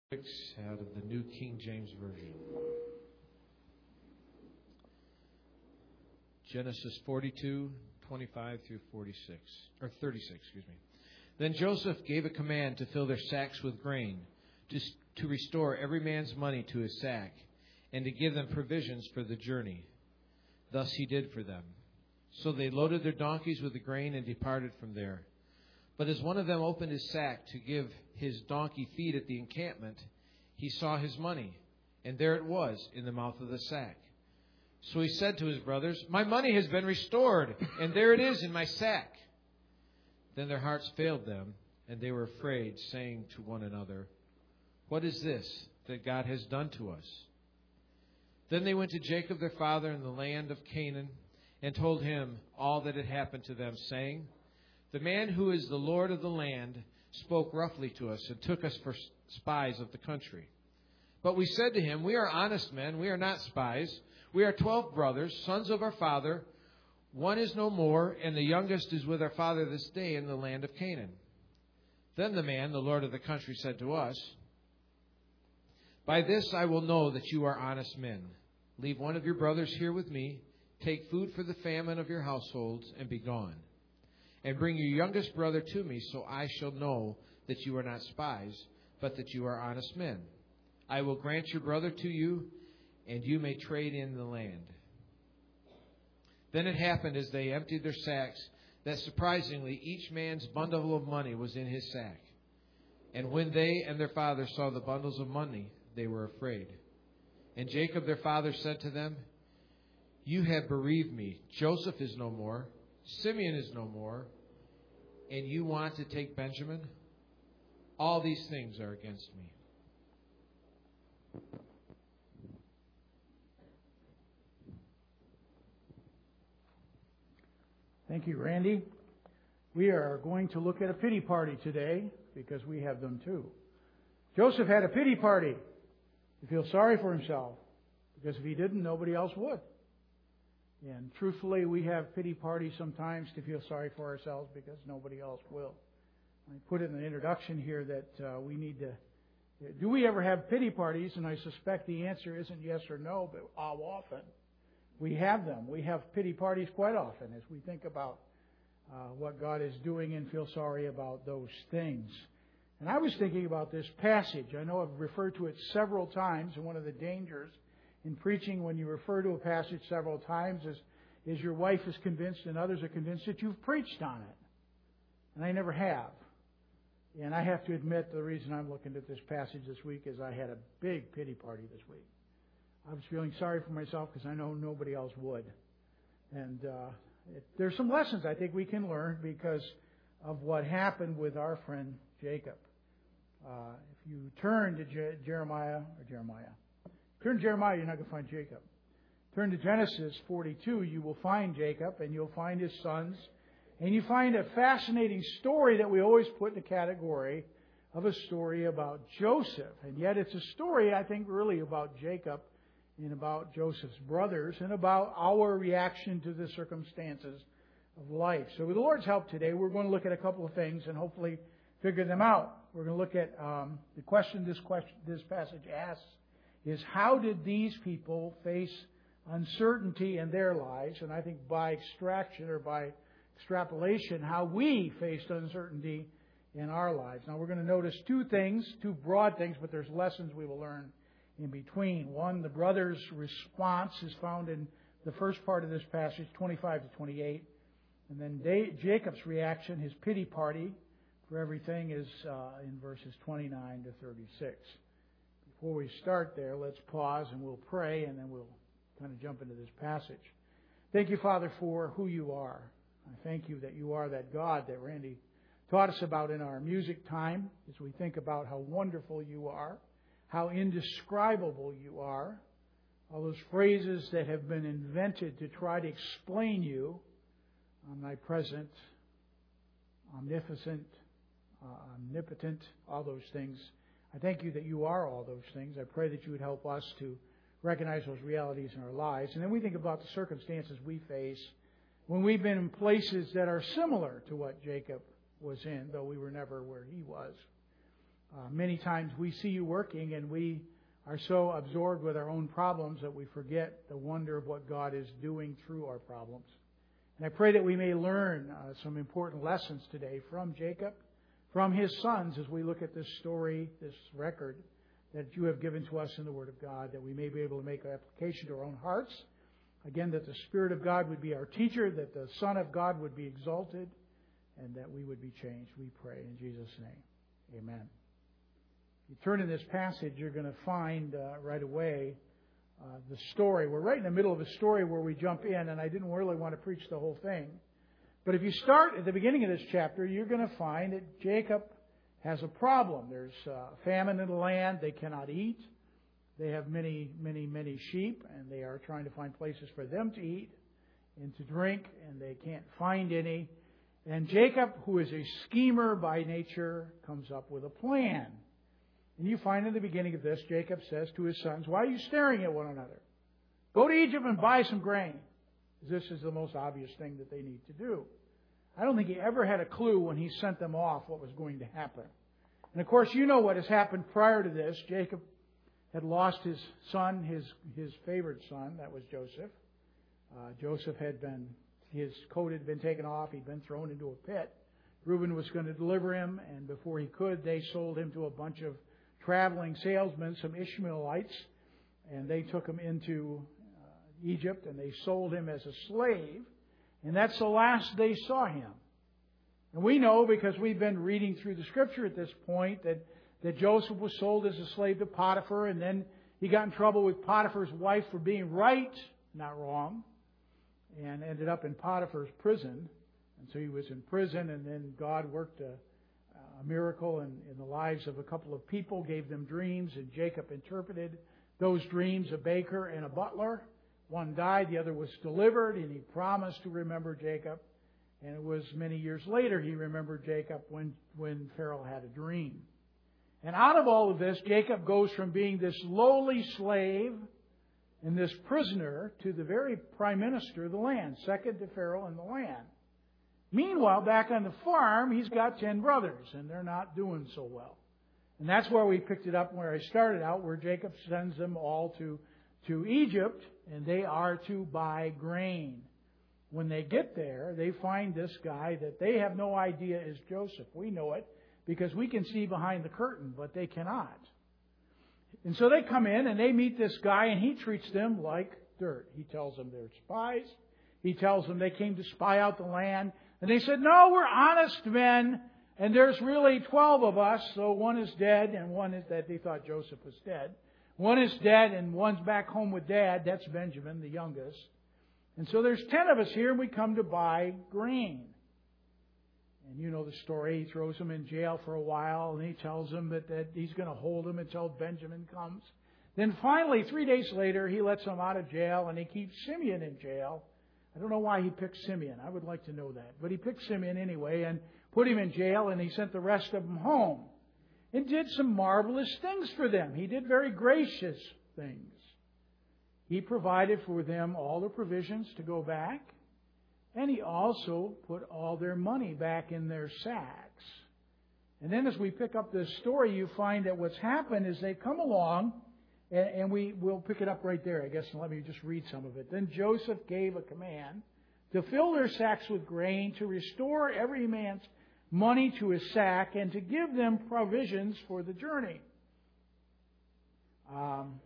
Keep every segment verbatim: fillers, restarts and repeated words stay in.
Out of the New King James Version. Genesis forty-two, twenty-five through forty-six, or thirty-six, excuse me. Then Joseph gave a command to fill their sacks with grain, to, to restore every man's money to his sack, and to give them provisions for the journey. Thus he did for them. So they loaded their donkeys with the grain and departed from there. But as one of them opened his sack to give his donkey feed at the encampment, he saw his money, and there it was in the mouth of the sack. So he said to his brothers, "My money has been restored, and there it is in my sack." Then their hearts failed them, and they were afraid, saying to one another, "What is this that God has done to us?" Then they went to Jacob their father in the land of Canaan, and told him all that had happened to them, saying, "The man who is the Lord of the land spoke roughly to us and took us for spies of the country. But we said to him, 'We are honest men, we are not spies. We are twelve brothers, sons of our father. One is no more, and the youngest is with our father this day in the land of Canaan.' Then the man, the Lord of the country, said to us, 'By this I will know that you are honest men. Leave one of your brothers here with me, take food for the famine of your households, and be gone. And bring your youngest brother to me, so I shall know that you are not spies, but that you are honest men. I will grant your brother to you, and you may trade in the land.' Then it happened as they emptied their sacks, that surprisingly each man's bundle of money was in his sack. And when they and their father saw the bundles of money, they were afraid. And Jacob their father said to them, 'You have bereaved me. Joseph is no more, Simeon is no more, and you want to take Benjamin? All these things are against me.'" Thank you, Randy. We are going to look at a pity party today because we have them too. Joseph had a pity party to feel sorry for himself because if he didn't, nobody else would. And truthfully, we have pity parties sometimes to feel sorry for ourselves because nobody else will. I put in the introduction here that uh, we need to... Do we ever have pity parties? And I suspect the answer isn't yes or no, but how often we have them. We have pity parties quite often as we think about uh, what God is doing and feel sorry about those things. And I was thinking about this passage. I know I've referred to it several times, and one of the dangers in preaching when you refer to a passage several times is, is your wife is convinced and others are convinced that you've preached on it. And I never have. And I have to admit the reason I'm looking at this passage this week is I had a big pity party this week. I was feeling sorry for myself because I know nobody else would. And uh, it, there's some lessons I think we can learn because of what happened with our friend Jacob. Uh, if you turn to Je- Jeremiah, or Jeremiah, turn to Jeremiah, you're not going to find Jacob. Turn to Genesis forty-two, you will find Jacob, and you'll find his sons. And you find a fascinating story that we always put in the category of a story about Joseph. And yet it's a story, I think, really about Jacob and about Joseph's brothers and about our reaction to the circumstances of life. So with the Lord's help today, we're going to look at a couple of things and hopefully figure them out. We're going to look at um, the question this question this passage asks is, how did these people face uncertainty in their lives? And I think by extraction or by extrapolation, how we faced uncertainty in our lives. Now we're going to notice two things, two broad things, but there's lessons we will learn in between. One, the brothers' response is found in the first part of this passage, twenty-five to twenty-eight. And then Jacob's reaction, his pity party for everything, is uh, in verses twenty-nine to thirty-six. Before we start there, let's pause and we'll pray, and then we'll kind of jump into this passage. Thank you, Father, for who you are. I thank you that you are that God that Randy taught us about in our music time as we think about how wonderful you are, how indescribable you are, all those phrases that have been invented to try to explain you, omnipresent, omnificent, uh, omnipotent, all those things. I thank you that you are all those things. I pray that you would help us to recognize those realities in our lives. And then we think about the circumstances we face when we've been in places that are similar to what Jacob was in, though we were never where he was. Uh, many times we see you working and we are so absorbed with our own problems that we forget the wonder of what God is doing through our problems. And I pray that we may learn uh, some important lessons today from Jacob, from his sons, as we look at this story, this record that you have given to us in the Word of God, that we may be able to make application to our own hearts. Again, that the Spirit of God would be our teacher, that the Son of God would be exalted, and that we would be changed. We pray in Jesus' name. Amen. If you turn in this passage, you're going to find uh, right away uh, the story. We're right in the middle of a story where we jump in, and I didn't really want to preach the whole thing. But if you start at the beginning of this chapter, you're going to find that Jacob has a problem. There's uh, famine in the land. They cannot eat. They have many, many, many sheep, and they are trying to find places for them to eat and to drink, and they can't find any. And Jacob, who is a schemer by nature, comes up with a plan. And you find in the beginning of this, Jacob says to his sons, "Why are you staring at one another? Go to Egypt and buy some grain." This is the most obvious thing that they need to do. I don't think he ever had a clue when he sent them off what was going to happen. And of course, you know what has happened prior to this. Jacob had lost his son, his his favorite son, that was Joseph. Uh, Joseph had been, his coat had been taken off, he'd been thrown into a pit. Reuben was going to deliver him, and before he could, they sold him to a bunch of traveling salesmen, some Ishmaelites, and they took him into uh, Egypt, and they sold him as a slave, and that's the last they saw him. And we know, because we've been reading through the Scripture at this point, that, that Joseph was sold as a slave to Potiphar, and then he got in trouble with Potiphar's wife for being right, not wrong, and ended up in Potiphar's prison. And so he was in prison, and then God worked a, a miracle in, in the lives of a couple of people, gave them dreams, and Jacob interpreted those dreams, a baker and a butler. One died, the other was delivered, and he promised to remember Jacob. And it was many years later he remembered Jacob when, when Pharaoh had a dream. And out of all of this, Jacob goes from being this lowly slave and this prisoner to the very prime minister of the land, second to Pharaoh in the land. Meanwhile, back on the farm, he's got ten brothers, and they're not doing so well. And that's where we picked it up where I started out, where Jacob sends them all to, to Egypt, and they are to buy grain. When they get there, they find this guy that they have no idea is Joseph. We know it because we can see behind the curtain, but they cannot. And so they come in and they meet this guy, and he treats them like dirt. He tells them they're spies. He tells them they came to spy out the land. And they said, "No, we're honest men, and there's really twelve of us, so one is dead, and one is dead." They thought Joseph was dead. One is dead, and one's back home with Dad. That's Benjamin, the youngest. And so there's ten of us here, and we come to buy grain. And you know the story. He throws them in jail for a while, and he tells them that, that he's going to hold them until Benjamin comes. Then finally, three days later, he lets them out of jail, and he keeps Simeon in jail. I don't know why he picked Simeon. I would like to know that. But he picked Simeon anyway and put him in jail, and he sent the rest of them home. And did some marvelous things for them. He did very gracious things. He provided for them all the provisions to go back. And he also put all their money back in their sacks. And then as we pick up this story, you find that what's happened is they've come along, and, and we will pick it up right there, I guess, and let me just read some of it. Then Joseph gave a command to fill their sacks with grain, to restore every man's money to his sack, and to give them provisions for the journey. Um,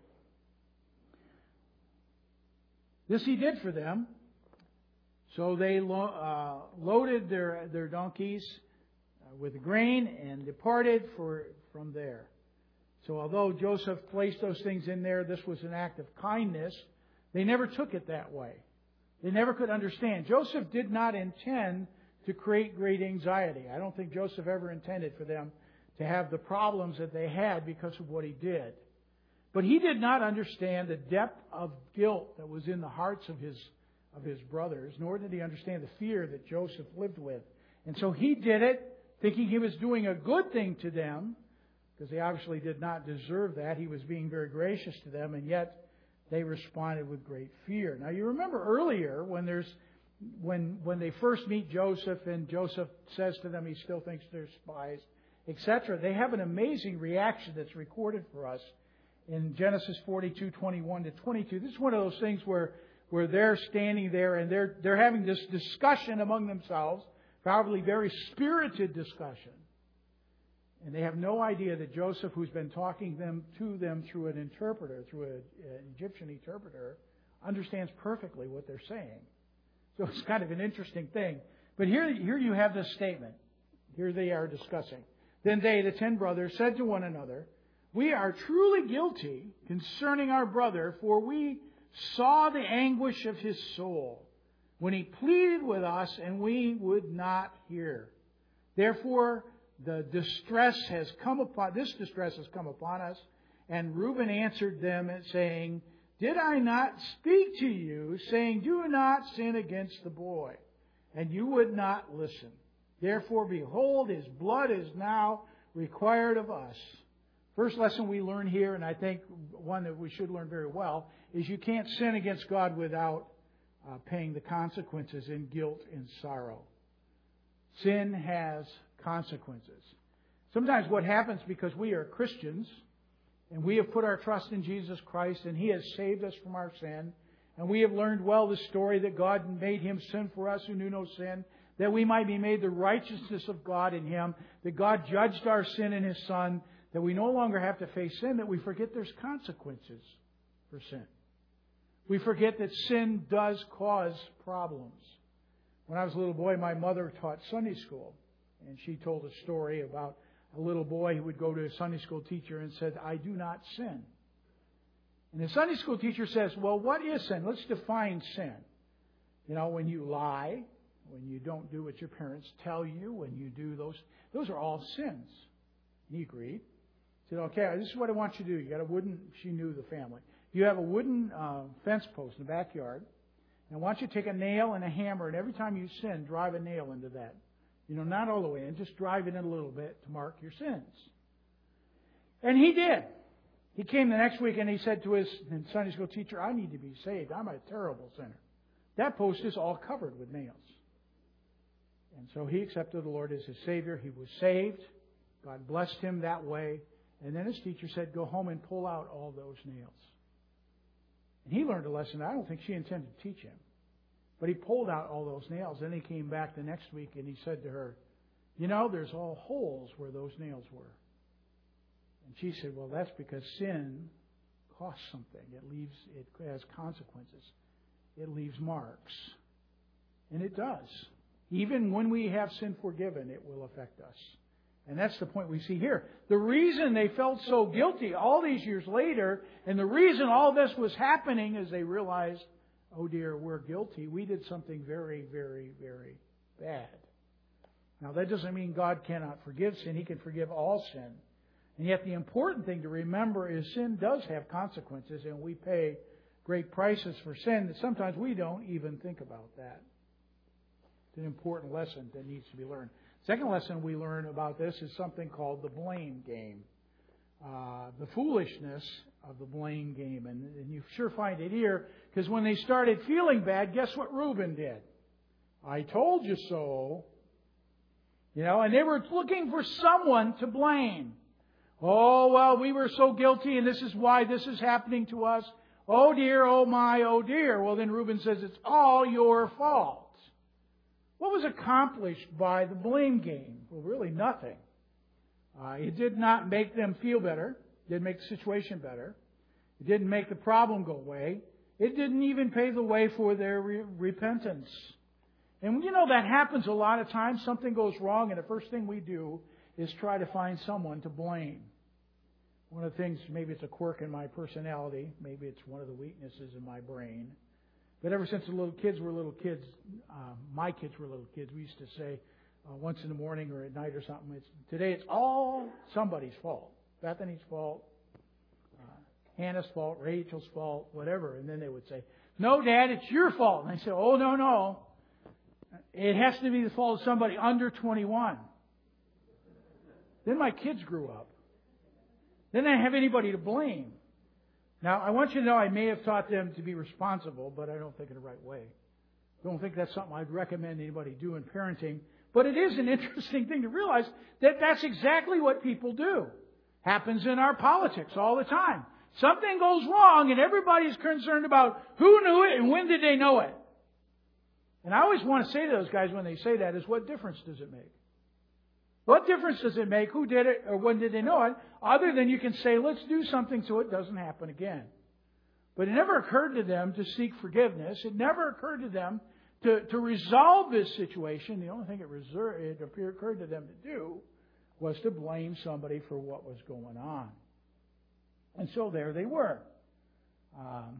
this he did for them. So they lo- uh, loaded their, their donkeys uh, with grain and departed for, from there. So although Joseph placed those things in there, this was an act of kindness. They never took it that way. They never could understand. Joseph did not intend to create great anxiety. I don't think Joseph ever intended for them to have the problems that they had because of what he did. But he did not understand the depth of guilt that was in the hearts of his of his brothers, nor did he understand the fear that Joseph lived with. And so he did it thinking he was doing a good thing to them, because they obviously did not deserve that. He was being very gracious to them, and yet they responded with great fear. Now you remember earlier when there's when when they first meet Joseph, and Joseph says to them he still thinks they're spies, et cetera. They have an amazing reaction that's recorded for us in Genesis forty-two, twenty-one to twenty-two. This is one of those things where, where they're standing there and they're, they're having this discussion among themselves, probably very spirited discussion. And they have no idea that Joseph, who's been talking them to them through an interpreter, through a, an Egyptian interpreter, understands perfectly what they're saying. So it's kind of an interesting thing. But here, here you have this statement. Here they are discussing. Then they, the ten brothers, said to one another, "We are truly guilty concerning our brother, for we saw the anguish of his soul when he pleaded with us, and we would not hear. Therefore, the distress has come upon this distress has come upon us." And Reuben answered them, saying, "Did I not speak to you, saying, 'Do not sin against the boy'? And you would not listen. Therefore, behold, his blood is now required of us." First lesson we learn here, and I think one that we should learn very well, is you can't sin against God without uh, paying the consequences in guilt and sorrow. Sin has consequences. Sometimes what happens, because we are Christians and we have put our trust in Jesus Christ and He has saved us from our sin, and we have learned well the story that God made Him sin for us who knew no sin, that we might be made the righteousness of God in Him, that God judged our sin in His Son, that we no longer have to face sin, that we forget there's consequences for sin. We forget that sin does cause problems. When I was a little boy, my mother taught Sunday school, and she told a story about a little boy who would go to a Sunday school teacher and said, "I do not sin." And the Sunday school teacher says, "Well, what is sin? Let's define sin. You know, when you lie, when you don't do what your parents tell you, when you do those, those are all sins." And he agreed. He said, "Okay, this is what I want you to do. You got a wooden," she knew the family. "You have a wooden uh, fence post in the backyard. And I want you to take a nail and a hammer, and every time you sin, drive a nail into that. You know, not all the way in, just drive it in a little bit to mark your sins." And he did. He came the next week and he said to his Sunday school teacher, "I need to be saved. I'm a terrible sinner. That post is all covered with nails." And so he accepted the Lord as his Savior. He was saved. God blessed him that way. And then his teacher said, "Go home and pull out all those nails." And he learned a lesson I don't think she intended to teach him. But he pulled out all those nails. Then he came back the next week and he said to her, "You know, there's all holes where those nails were." And she said, "Well, that's because sin costs something. It leaves, it has consequences. It leaves marks." And it does. Even when we have sin forgiven, it will affect us. And that's the point we see here. The reason they felt so guilty all these years later, and the reason all this was happening, is they realized, oh dear, we're guilty. We did something very, very, very bad. Now, that doesn't mean God cannot forgive sin. He can forgive all sin. And yet the important thing to remember is sin does have consequences, and we pay great prices for sin that sometimes we don't even think about that. It's an important lesson that needs to be learned. Second lesson we learn about this is something called the blame game. Uh, the foolishness of the blame game. And, and you sure find it here, because when they started feeling bad, guess what Reuben did? "I told you so." You know, and they were looking for someone to blame. "Oh, well, we were so guilty, and this is why this is happening to us. Oh dear, oh my, oh dear." Well, then Reuben says, "It's all your fault." What was accomplished by the blame game? Well, really nothing. Uh, it did not make them feel better. It didn't make the situation better. It didn't make the problem go away. It didn't even pave the way for their re- repentance. And you know, that happens a lot of times. Something goes wrong, and the first thing we do is try to find someone to blame. One of the things, maybe it's a quirk in my personality, maybe it's one of the weaknesses in my brain. But ever since the little kids were little kids, uh, my kids were little kids, we used to say uh, once in the morning or at night or something, it's, today it's all somebody's fault. Bethany's fault, uh, Hannah's fault, Rachel's fault, whatever. And then they would say, "No, Dad, it's your fault." And I say, "Oh, no, no. It has to be the fault of somebody under twenty-one. Then my kids grew up. Then I didn't have anybody to blame. Now, I want you to know I may have taught them to be responsible, but I don't think in the right way. I don't think that's something I'd recommend anybody do in parenting. But it is an interesting thing to realize that that's exactly what people do. Happens in our politics all the time. Something goes wrong and everybody's concerned about who knew it and when did they know it. And I always want to say to those guys when they say that is, what difference does it make? What difference does it make who did it or when did they know it? Other than you can say, let's do something so it doesn't happen again. But it never occurred to them to seek forgiveness. It never occurred to them to, to resolve this situation. The only thing it, reserved, it occurred to them to do was to blame somebody for what was going on. And so there they were. Um,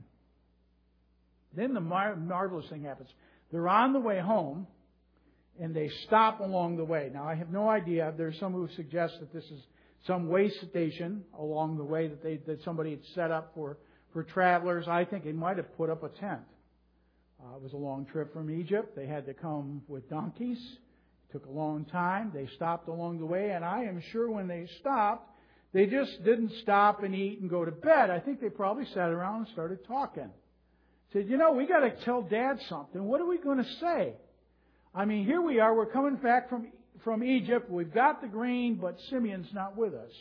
then the mar- marvelous thing happens. They're on the way home, and they stop along the way. Now, I have no idea. There's some who suggest that this is some way station along the way that they that somebody had set up for, for travelers. I think they might have put up a tent. Uh, it was a long trip from Egypt. They had to come with donkeys. It took a long time. They stopped along the way, and I am sure when they stopped, they just didn't stop and eat and go to bed. I think they probably sat around and started talking. Said, you know, we got to tell Dad something. What are we going to say? I mean, here we are. We're coming back from from Egypt. We've got the grain, but Simeon's not with us.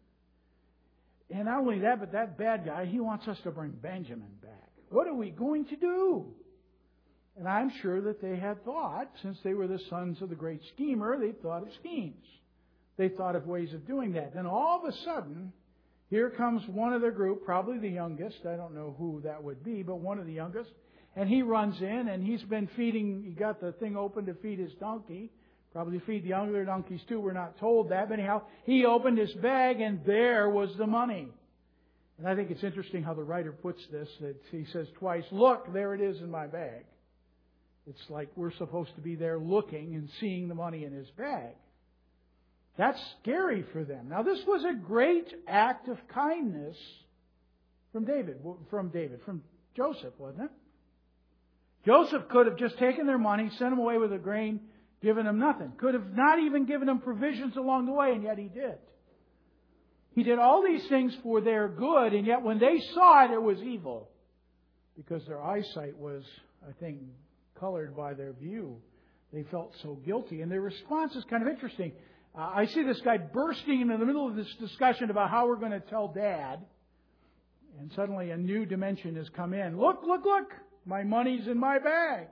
And not only that, but that bad guy, he wants us to bring Benjamin back. What are we going to do? And I'm sure that they had thought, since they were the sons of the great schemer, they thought of schemes. They thought of ways of doing that. Then all of a sudden, here comes one of their group, probably the youngest. I don't know who that would be, but one of the youngest. And he runs in, and he's been feeding, he got the thing open to feed his donkey. Probably feed the other donkeys too, we're not told that. But anyhow, he opened his bag, and there was the money. And I think it's interesting how the writer puts this. That he says twice, look, there it is in my bag. It's like we're supposed to be there looking and seeing the money in his bag. That's scary for them. Now, this was a great act of kindness from David, from David, from Joseph, wasn't it? Joseph could have just taken their money, sent them away with the grain, given them nothing. Could have not even given them provisions along the way, and yet he did. He did all these things for their good, and yet when they saw it, it was evil. Because their eyesight was, I think, colored by their view. They felt so guilty. And their response is kind of interesting. Uh, I see this guy bursting into the middle of this discussion about how we're going to tell Dad. And suddenly a new dimension has come in. Look, look, look! My money's in my bag.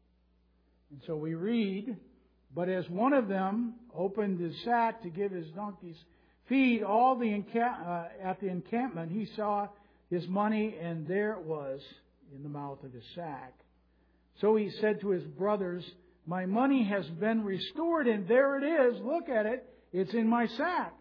And so we read, but as one of them opened his sack to give his donkeys feed, all the encamp- uh, at the encampment he saw his money, and there it was in the mouth of his sack. So he said to his brothers, my money has been restored, and there it is. Look at it. It's in my sack.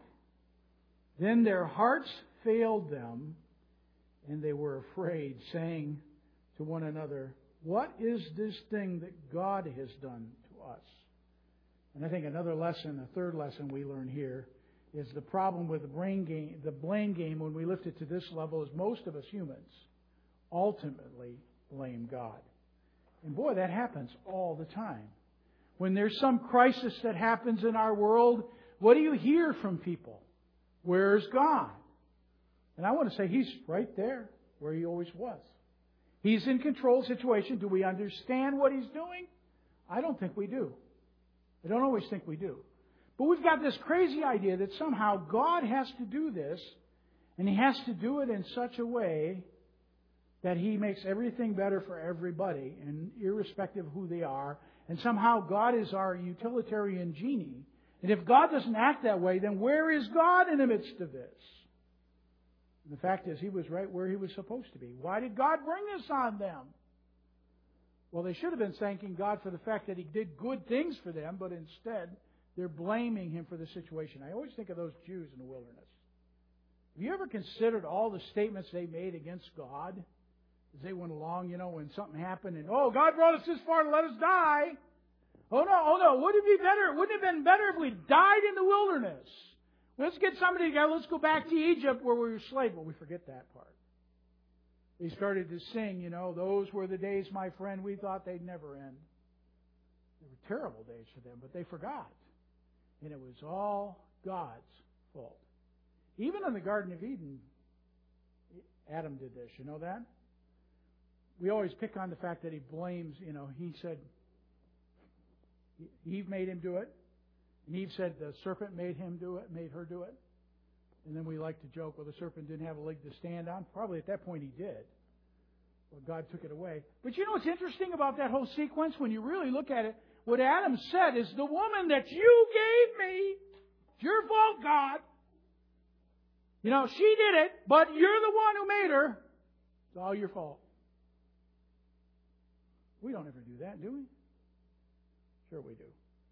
Then their hearts failed them, and they were afraid, saying to one another, what is this thing that God has done to us? And I think another lesson, a third lesson we learn here, is the problem with the brain game, the blame game when we lift it to this level is most of us humans ultimately blame God. And boy, that happens all the time. When there's some crisis that happens in our world, what do you hear from people? Where's God? And I want to say He's right there where He always was. He's in control of the situation. Do we understand what He's doing? I don't think we do. I don't always think we do. But we've got this crazy idea that somehow God has to do this, and He has to do it in such a way that He makes everything better for everybody, and irrespective of who they are. And somehow God is our utilitarian genie. And if God doesn't act that way, then where is God in the midst of this? And the fact is, He was right where He was supposed to be. Why did God bring this on them? Well, they should have been thanking God for the fact that He did good things for them, but instead they're blaming Him for the situation. I always think of those Jews in the wilderness. Have you ever considered all the statements they made against God as they went along, you know, when something happened and, oh, God brought us this far to let us die. Oh, no, oh, no, wouldn't it be better? Wouldn't it have been better if we died in the wilderness? Let's get somebody together. Let's go back to Egypt where we were slaves. Well, we forget that part. They started to sing, you know, those were the days, my friend, we thought they'd never end. They were terrible days for them, but they forgot. And it was all God's fault. Even in the Garden of Eden, Adam did this. You know that? We always pick on the fact that he blames, you know, he said Eve made him do it. And Eve said the serpent made him do it, made her do it. And then we like to joke, well, the serpent didn't have a leg to stand on. Probably at that point he did. Well, God took it away. But you know what's interesting about that whole sequence? When you really look at it, what Adam said is, the woman that you gave me, it's your fault, God. You know, she did it, but you're the one who made her. It's all your fault. We don't ever do that, do we? Sure we do.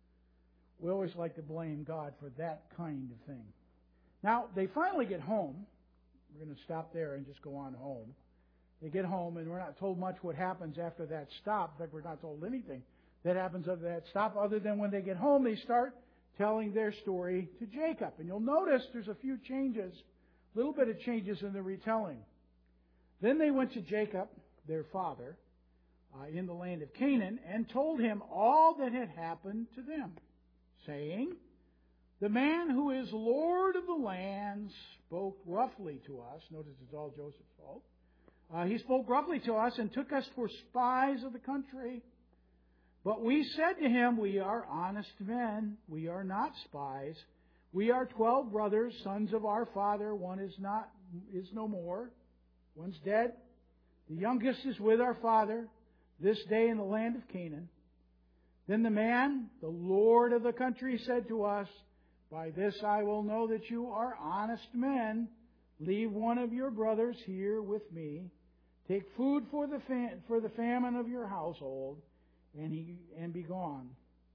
We always like to blame God for that kind of thing. Now, they finally get home. We're going to stop there and just go on home. They get home, and we're not told much what happens after that stop. In fact, we're not told anything that happens after that stop, other than when they get home, they start telling their story to Jacob. And you'll notice there's a few changes, a little bit of changes in the retelling. Then they went to Jacob, their father, uh, in the land of Canaan, and told him all that had happened to them, saying, the man who is Lord of the land spoke roughly to us. Notice it's all Joseph's fault. Uh, he spoke roughly to us and took us for spies of the country. But we said to him, we are honest men. We are not spies. We are twelve brothers, sons of our father. One is not, is no more. One's dead. The youngest is with our father this day in the land of Canaan. Then the man, the Lord of the country, said to us, by this I will know that you are honest men. Leave one of your brothers here with me. Take food for the fam- for the famine of your household, and he and be gone.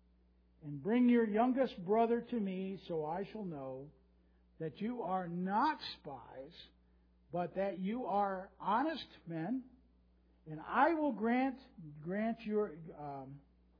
And bring your youngest brother to me, so I shall know that you are not spies, but that you are honest men. And I will grant grant your um,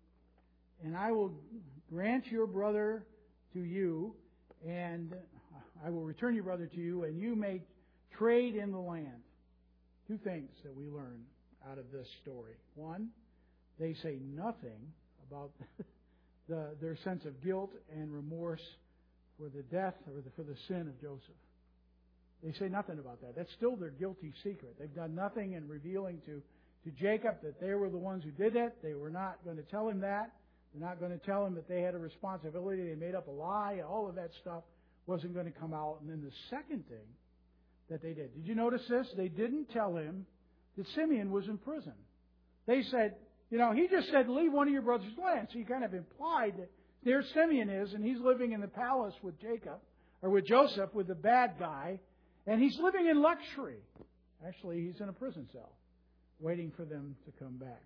and I will grant your brother to you, and I will return your brother to you, and you may trade in the land. Two things that we learn out of this story. One, they say nothing about the, their sense of guilt and remorse for the death or the, for the sin of Joseph. They say nothing about that. That's still their guilty secret. They've done nothing in revealing to, to Jacob that they were the ones who did it. They were not going to tell him that. They're not going to tell him that they had a responsibility. They made up a lie. All of that stuff wasn't going to come out. And then the second thing that they did. Did you notice this? They didn't tell him that Simeon was in prison. They said, you know, he just said, leave one of your brother's land. So he kind of implied that there Simeon is, and he's living in the palace with Jacob, or with Joseph, with the bad guy, and he's living in luxury. Actually, he's in a prison cell, waiting for them to come back.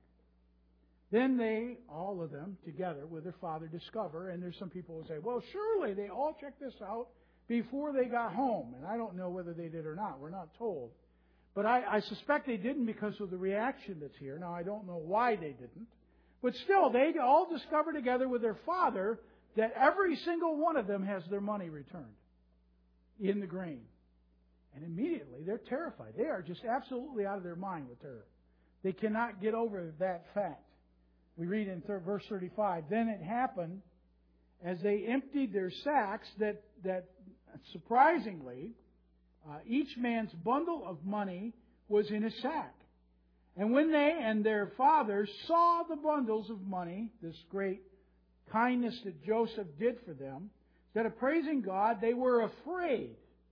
Then they, all of them, together with their father, discover, and there's some people who say, well, surely they all checked this out before they got home. And I don't know whether they did or not. We're not told. But I, I suspect they didn't because of the reaction that's here. Now, I don't know why they didn't. But still, they all discover together with their father that every single one of them has their money returned in the grain. And immediately, they're terrified. They are just absolutely out of their mind with terror. They cannot get over that fact. We read in verse thirty-five, then it happened as they emptied their sacks that, that surprisingly, uh, each man's bundle of money was in a sack. And when they and their father saw the bundles of money, this great kindness that Joseph did for them, instead of praising God, they were afraid.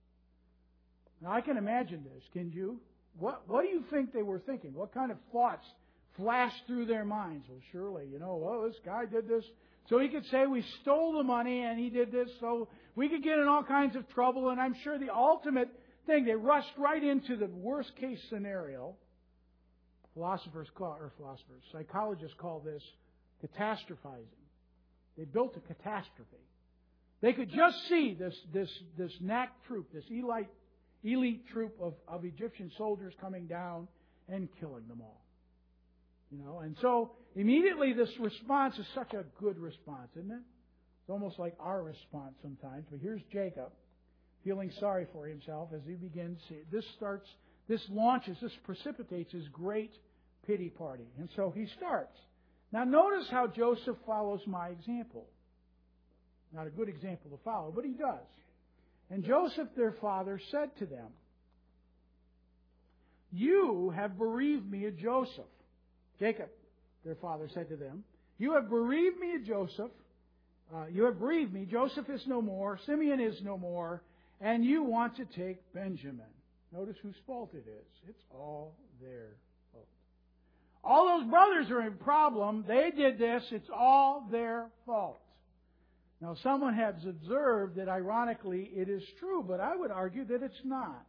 Now I can imagine this, can you? What, what do you think they were thinking? What kind of thoughts flashed through their minds? Well, surely, you know, well, this guy did this so he could say we stole the money, and he did this so we could get in all kinds of trouble. And I'm sure the ultimate thing, they rushed right into the worst case scenario. Philosophers call, or philosophers, psychologists call this catastrophizing. They built a catastrophe. They could just see this this this N A C troop, this elite elite troop of, of Egyptian soldiers coming down and killing them all. You know, and so immediately this response is such a good response, isn't it? It's almost like our response sometimes. But here's Jacob feeling sorry for himself as he begins. This starts, this launches, this precipitates his great pity party. And so he starts. Now notice how Joseph follows my example. Not a good example to follow, but he does. And Joseph, their father, said to them, you have bereaved me of Joseph. Jacob, their father, said to them, you have bereaved me of Joseph, Uh, you have bereaved me. Joseph is no more. Simeon is no more. And you want to take Benjamin. Notice whose fault it is. It's all their fault. All those brothers are in problem. They did this. It's all their fault. Now, someone has observed that, ironically, it is true, but I would argue that it's not.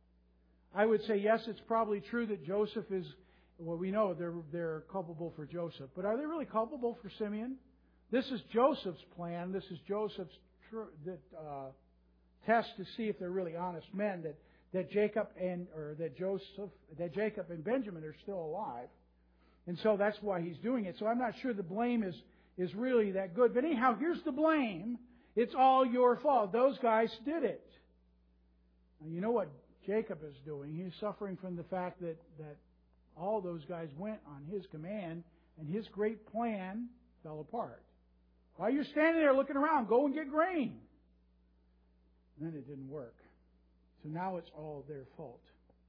I would say, yes, it's probably true that Joseph is, well, we know they're, they're culpable for Joseph, but are they really culpable for Simeon? This is Joseph's plan. This is Joseph's tr- that, uh, test to see if they're really honest men, that, that Jacob and, or that Joseph, that Jacob and Benjamin are still alive. And so that's why he's doing it. So I'm not sure the blame is, is really that good. But anyhow, here's the blame. It's all your fault. Those guys did it. Now, you know what Jacob is doing? He's suffering from the fact that, that all those guys went on his command, and his great plan fell apart. While you're standing there looking around, go and get grain. And then it didn't work. So now it's all their fault.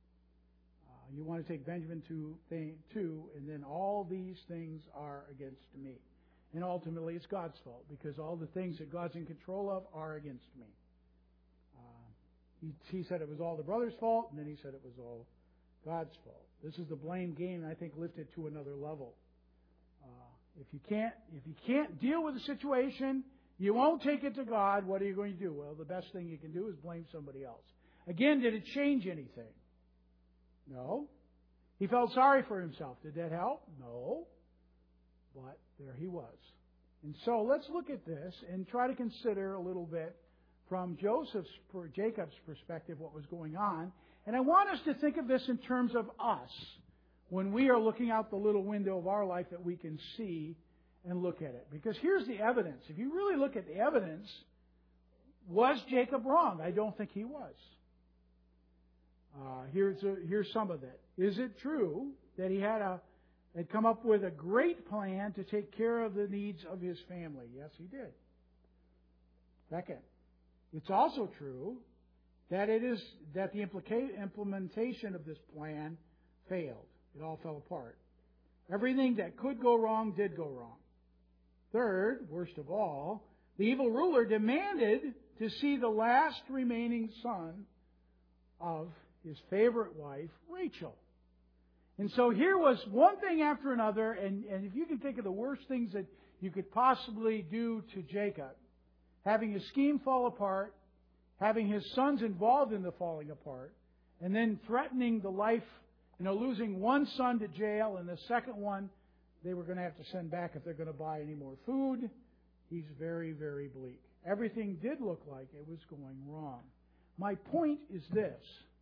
Uh, you want to take Benjamin to thing, too, and then all these things are against me. And ultimately it's God's fault, because all the things that God's in control of are against me. Uh, he, he said it was all the brothers' fault, and then he said it was all God's fault. This is the blame game, I think, lifted to another level. Uh, if you can't, if you can't deal with the situation, you won't take it to God, what are you going to do? Well, the best thing you can do is blame somebody else. Again, did it change anything? No. He felt sorry for himself. Did that help? No. But there he was. And so let's look at this and try to consider a little bit from Joseph's, Jacob's perspective what was going on. And I want us to think of this in terms of us when we are looking out the little window of our life that we can see and look at it. Because here's the evidence. If you really look at the evidence, was Jacob wrong? I don't think he was. Uh, here's a, here's some of it. Is it true that he had a had come up with a great plan to take care of the needs of his family? Yes, he did. Second, it's also true that it is that the implica- implementation of this plan failed. It all fell apart. Everything that could go wrong did go wrong. Third, worst of all, the evil ruler demanded to see the last remaining son of his favorite wife, Rachel. And so here was one thing after another, and, and if you can think of the worst things that you could possibly do to Jacob, having his scheme fall apart, having his sons involved in the falling apart, and then threatening the life, you know, losing one son to jail, and the second one they were going to have to send back if they're going to buy any more food. He's very, very bleak. Everything did look like it was going wrong. My point is this.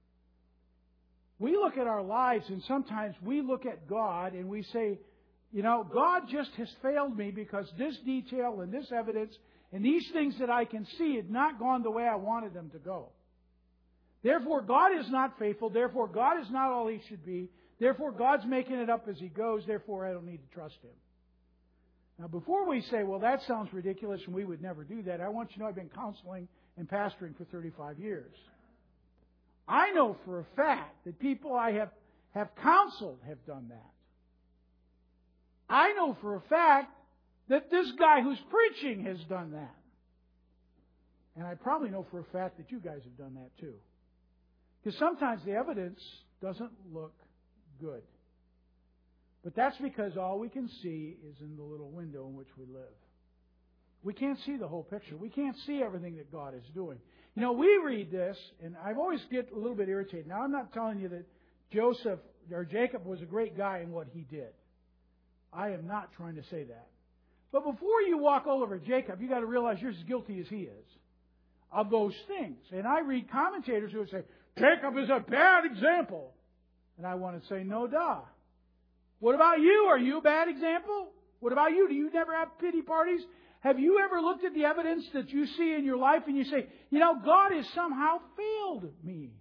We look at our lives and sometimes we look at God and we say, you know, God just has failed me because this detail and this evidence and these things that I can see had not gone the way I wanted them to go. Therefore, God is not faithful. Therefore, God is not all He should be. Therefore, God's making it up as He goes. Therefore, I don't need to trust Him. Now, before we say, well, that sounds ridiculous and we would never do that, I want you to know I've been counseling and pastoring for thirty-five years. I know for a fact that people I have, have counseled have done that. I know for a fact that this guy who's preaching has done that. And I probably know for a fact that you guys have done that too. Because sometimes the evidence doesn't look good. But that's because all we can see is in the little window in which we live. We can't see the whole picture. We can't see everything that God is doing. You know, we read this, and I always get a little bit irritated. Now, I'm not telling you that Joseph or Jacob was a great guy in what he did. I am not trying to say that. But before you walk all over Jacob, you've got to realize you're as guilty as he is of those things. And I read commentators who would say, Jacob is a bad example. And I want to say, no duh. What about you? Are you a bad example? What about you? Do you never have pity parties? Have you ever looked at the evidence that you see in your life and you say, you know, God has somehow failed me?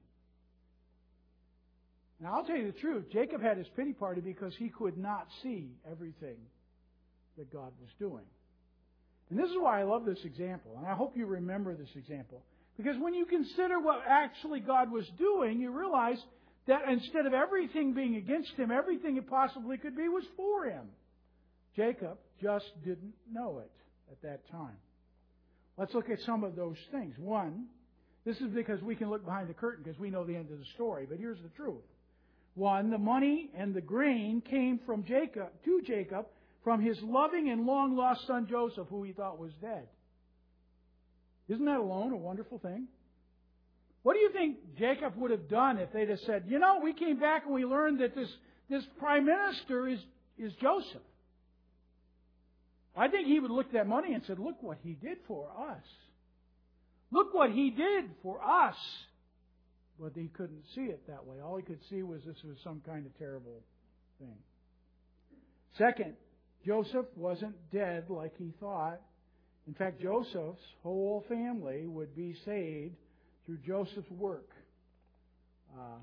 Now, I'll tell you the truth. Jacob had his pity party because he could not see everything that God was doing. And this is why I love this example. And I hope you remember this example. Because when you consider what actually God was doing, you realize that instead of everything being against him, everything it possibly could be was for him. Jacob just didn't know it at that time. Let's look at some of those things. One, this is because we can look behind the curtain because we know the end of the story, but here's the truth. One, the money and the grain came from Jacob, to Jacob, from his loving and long-lost son Joseph, who he thought was dead. Isn't that alone a wonderful thing? What do you think Jacob would have done if they'd have said, you know, we came back and we learned that this, this prime minister is, is Joseph? I think he would look at that money and said, look what he did for us. Look what he did for us. But he couldn't see it that way. All he could see was this was some kind of terrible thing. Second, Joseph wasn't dead like he thought. In fact, Joseph's whole family would be saved through Joseph's work uh,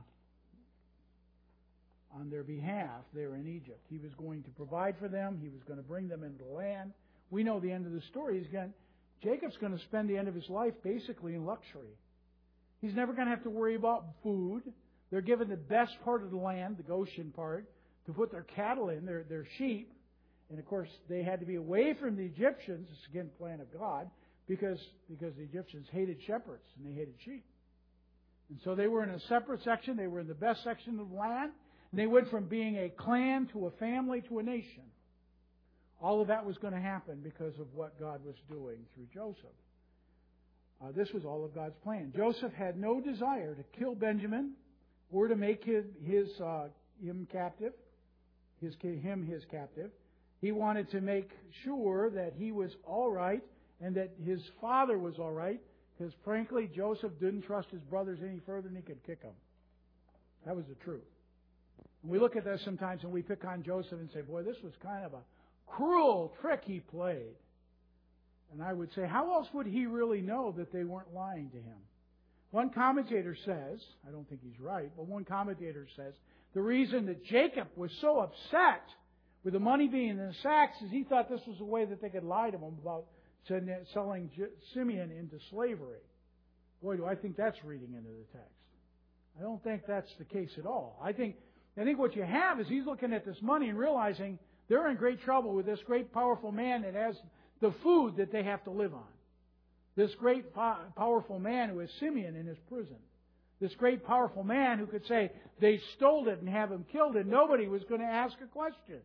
on their behalf there in Egypt. He was going to provide for them. He was going to bring them into the land. We know the end of the story. He's going, Jacob's going to spend the end of his life basically in luxury. He's never going to have to worry about food. They're given the best part of the land, the Goshen part, to put their cattle in, their, their sheep. And of course, they had to be away from the Egyptians. It's again the plan of God, because, because the Egyptians hated shepherds and they hated sheep. And so they were in a separate section. They were in the best section of the land. And they went from being a clan to a family to a nation. All of that was going to happen because of what God was doing through Joseph. Uh, this was all of God's plan. Joseph had no desire to kill Benjamin or to make his, his uh, him captive, his him his captive. He wanted to make sure that he was all right and that his father was all right, because frankly, Joseph didn't trust his brothers any further than he could kick them. That was the truth. And we look at this sometimes and we pick on Joseph and say, boy, this was kind of a cruel trick he played. And I would say, how else would he really know that they weren't lying to him? One commentator says, I don't think he's right, but one commentator says, the reason that Jacob was so upset with the money being in the sacks is he thought this was a way that they could lie to him about selling Simeon into slavery. Boy, do I think that's reading into the text. I don't think that's the case at all. I think, I think what you have is he's looking at this money and realizing they're in great trouble with this great powerful man that has the food that they have to live on. This great powerful man who is Simeon in his prison. This great powerful man who could say they stole it and have him killed and nobody was going to ask a question.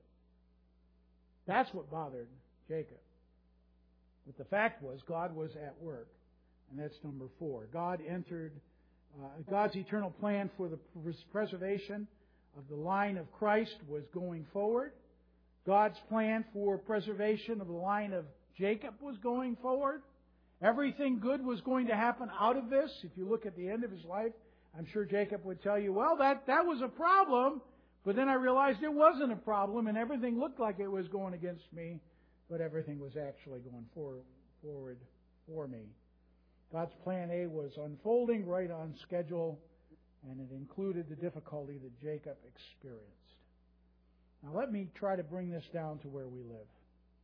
That's what bothered Jacob. But the fact was God was at work. And that's number four. God entered, uh, God's eternal plan for the preservation of the line of Christ was going forward. God's plan for preservation of the line of Jacob was going forward. Everything good was going to happen out of this. If you look at the end of his life, I'm sure Jacob would tell you, well, that, that was a problem, but then I realized it wasn't a problem, and everything looked like it was going against me, but everything was actually going for, forward for me. God's plan A was unfolding right on schedule, and it included the difficulty that Jacob experienced. Now let me try to bring this down to where we live.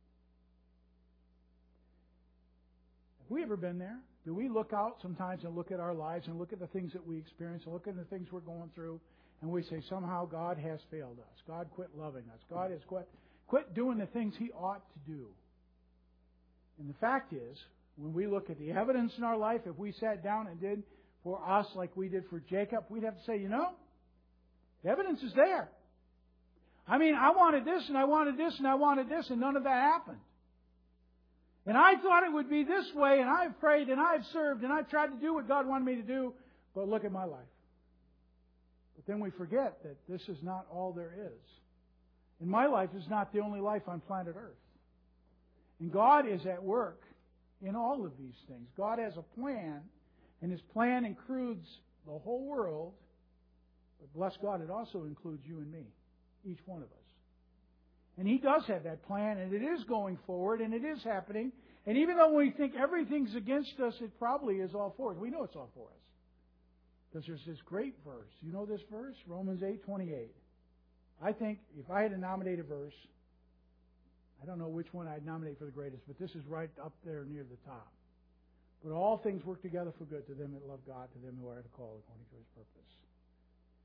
Have we ever been there? Do we look out sometimes and look at our lives and look at the things that we experience and look at the things we're going through and we say somehow God has failed us. God quit loving us. God has quit, quit doing the things He ought to do. And the fact is, when we look at the evidence in our life, if we sat down and did for us like we did for Jacob, we'd have to say, you know, the evidence is there. I mean, I wanted this and I wanted this and I wanted this and none of that happened. And I thought it would be this way and I've prayed and I've served and I've tried to do what God wanted me to do, but look at my life. But then we forget that this is not all there is. And my life is not the only life on planet Earth. And God is at work in all of these things. God has a plan, and His plan includes the whole world. But bless God, it also includes you and me, each one of us. And He does have that plan, and it is going forward, and it is happening. And even though we think everything's against us, it probably is all for us. We know it's all for us. Because there's this great verse. You know this verse? Romans eight twenty-eight. I think if I had to nominate a verse, I don't know which one I'd nominate for the greatest, but this is right up there near the top. But all things work together for good to them that love God, to them who are called according to His purpose.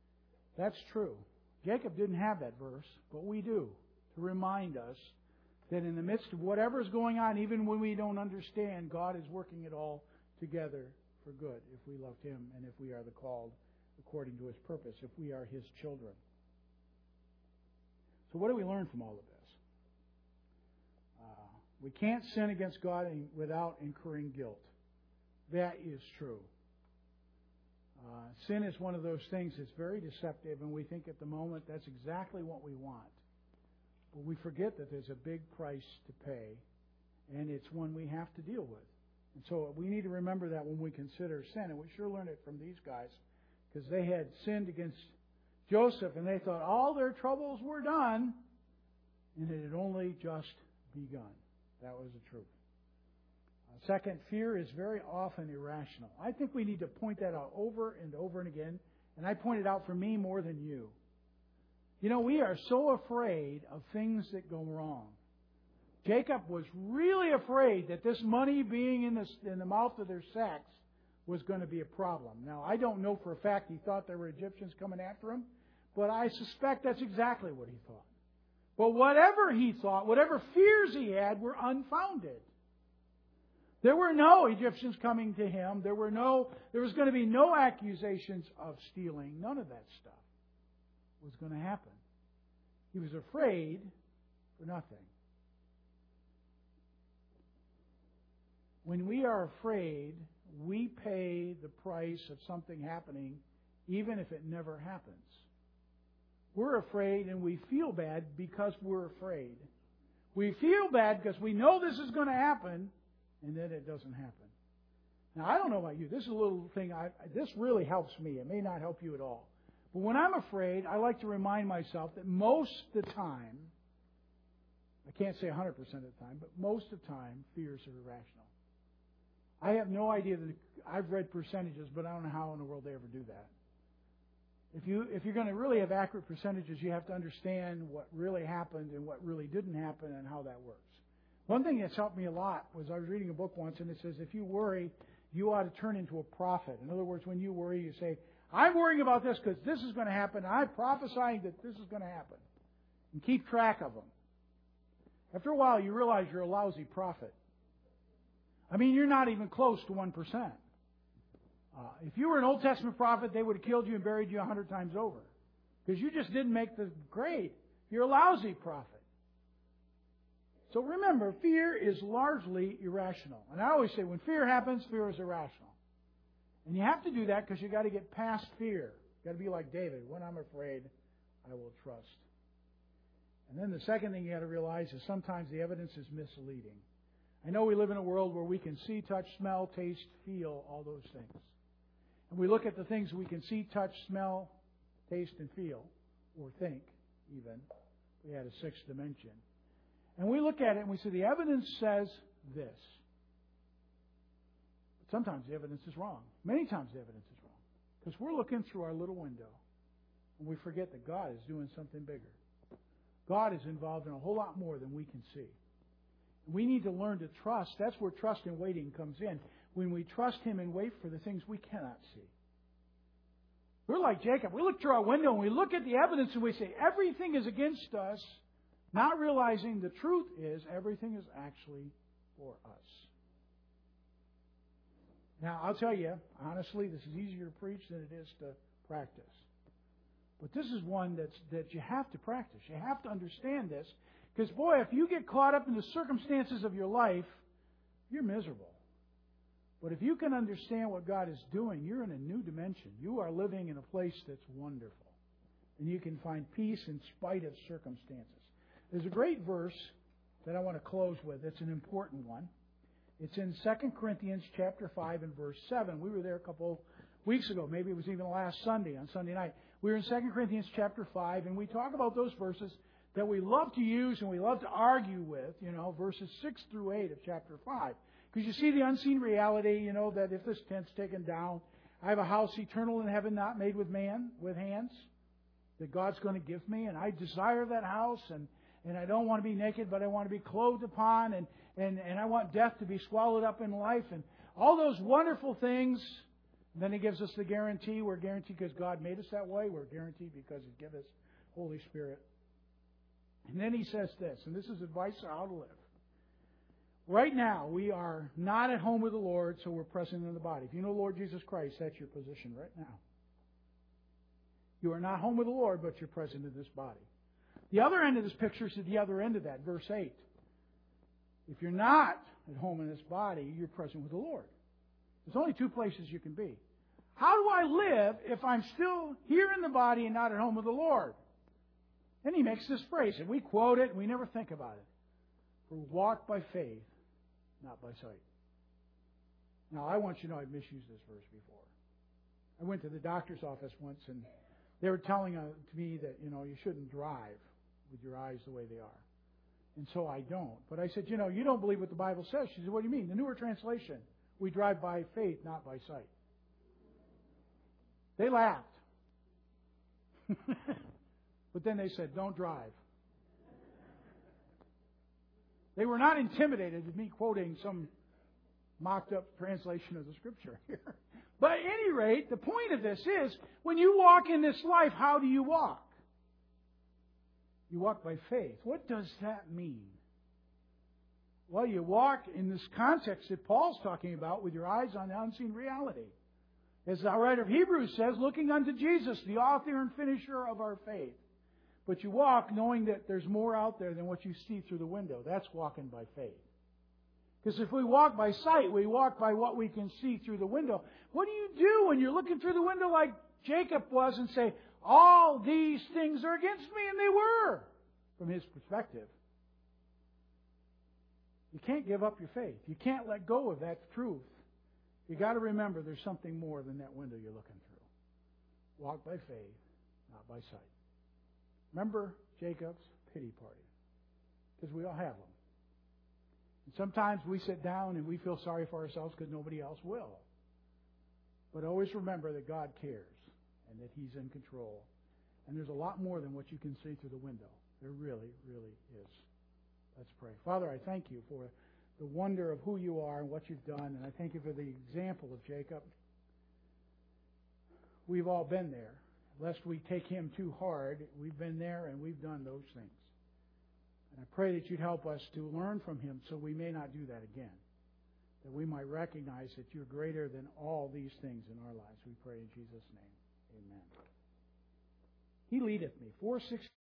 That's true. Jacob didn't have that verse, but we do, to remind us that in the midst of whatever is going on, even when we don't understand, God is working it all together for good if we love Him and if we are the called according to His purpose, if we are His children. So what do we learn from all of this? Uh, we can't sin against God without incurring guilt. That is true. Uh, sin is one of those things that's very deceptive, and we think at the moment that's exactly what we want. But we forget that there's a big price to pay, and it's one we have to deal with. And so we need to remember that when we consider sin, and we sure learned it from these guys, because they had sinned against Joseph, and they thought all their troubles were done, and it had only just begun. That was the truth. Uh, second, fear is very often irrational. I think we need to point that out over and over and again, and I point it out for me more than you. You know, we are so afraid of things that go wrong. Jacob was really afraid that this money being in the, in the mouth of their sacks was going to be a problem. Now, I don't know for a fact he thought there were Egyptians coming after him, but I suspect that's exactly what he thought. But whatever he thought, whatever fears he had were unfounded. There were no Egyptians coming to him. There were no, there was going to be no accusations of stealing. None of that stuff was going to happen. He was afraid for nothing. When we are afraid, we pay the price of something happening, even if it never happens. We're afraid and we feel bad because we're afraid. We feel bad because we know this is going to happen, and then it doesn't happen. Now, I don't know about you. This is a little thing. I, this really helps me. It may not help you at all. But when I'm afraid, I like to remind myself that most of the time, I can't say one hundred percent of the time, but most of the time, fears are irrational. I have no idea that I've read percentages, but I don't know how in the world they ever do that. If you if you're going to really have accurate percentages, you have to understand what really happened and what really didn't happen and how that works. One thing that's helped me a lot was I was reading a book once, and it says if you worry, you ought to turn into a prophet. In other words, when you worry, you say, I'm worrying about this because this is going to happen. I'm prophesying that this is going to happen. And keep track of them. After a while, you realize you're a lousy prophet. I mean, you're not even close to one percent. Uh, if you were an Old Testament prophet, they would have killed you and buried you a hundred times over. Because you just didn't make the grade. You're a lousy prophet. So remember, fear is largely irrational. And I always say, when fear happens, fear is irrational. And you have to do that because you've got to get past fear. You've got to be like David. When I'm afraid, I will trust. And then the second thing you got to realize is sometimes the evidence is misleading. I know we live in a world where we can see, touch, smell, taste, feel, all those things. And we look at the things we can see, touch, smell, taste, and feel, or think, even. We had a sixth dimension. And we look at it and we say, the evidence says this. But sometimes the evidence is wrong. Many times the evidence is wrong. Because we're looking through our little window, and we forget that God is doing something bigger. God is involved in a whole lot more than we can see. We need to learn to trust. That's where trust and waiting comes in. When we trust Him and wait for the things we cannot see. We're like Jacob. We look through our window and we look at the evidence and we say, everything is against us, not realizing the truth is everything is actually for us. Now, I'll tell you, honestly, this is easier to preach than it is to practice. But this is one that's, that you have to practice. You have to understand this. Because, boy, if you get caught up in the circumstances of your life, you're miserable. But if you can understand what God is doing, you're in a new dimension. You are living in a place that's wonderful. And you can find peace in spite of circumstances. There's a great verse that I want to close with. It's an important one. It's in Second Corinthians chapter five and verse seven. We were there a couple weeks ago. Maybe it was even last Sunday, on Sunday night. We were in Second Corinthians chapter five, and we talk about those verses that we love to use and we love to argue with, you know, verses six through eight of chapter five. Because you see the unseen reality, you know, that if this tent's taken down, I have a house eternal in heaven not made with man, with hands, that God's going to give me, and I desire that house, and, and I don't want to be naked, but I want to be clothed upon, and, and, and I want death to be swallowed up in life, and all those wonderful things. And then He gives us the guarantee. We're guaranteed because God made us that way. We're guaranteed because He gives us Holy Spirit. And then he says this, and this is advice on how to live. Right now, we are not at home with the Lord, so we're present in the body. If you know Lord Jesus Christ, that's your position right now. You are not home with the Lord, but you're present in this body. The other end of this picture is at the other end of that, verse eight. If you're not at home in this body, you're present with the Lord. There's only two places you can be. How do I live if I'm still here in the body and not at home with the Lord? Then he makes this phrase, and we quote it, and we never think about it. We walk by faith, not by sight. Now, I want you to know I've misused this verse before. I went to the doctor's office once, and they were telling uh, to me that, you know, you shouldn't drive with your eyes the way they are. And so I don't. But I said, you know, you don't believe what the Bible says. She said, what do you mean? The newer translation, we drive by faith, not by sight. They laughed. But then they said, don't drive. They were not intimidated with me quoting some mocked-up translation of the Scripture here. But at any rate, the point of this is, when you walk in this life, how do you walk? You walk by faith. What does that mean? Well, you walk in this context that Paul's talking about with your eyes on the unseen reality. As the writer of Hebrews says, looking unto Jesus, the author and finisher of our faith. But you walk knowing that there's more out there than what you see through the window. That's walking by faith. Because if we walk by sight, we walk by what we can see through the window. What do you do when you're looking through the window like Jacob was and say, all these things are against me? And they were, from his perspective. You can't give up your faith. You can't let go of that truth. You got to remember there's something more than that window you're looking through. Walk by faith, not by sight. Remember Jacob's pity party. Because we all have them. And sometimes we sit down and we feel sorry for ourselves because nobody else will. But always remember that God cares and that He's in control. And there's a lot more than what you can see through the window. There really, really is. Let's pray. Father, I thank you for the wonder of who you are and what you've done. And I thank you for the example of Jacob. We've all been there. Lest we take him too hard, we've been there and we've done those things. And I pray that you'd help us to learn from him so we may not do that again. That we might recognize that you're greater than all these things in our lives. We pray in Jesus' name. Amen. He leadeth me. four six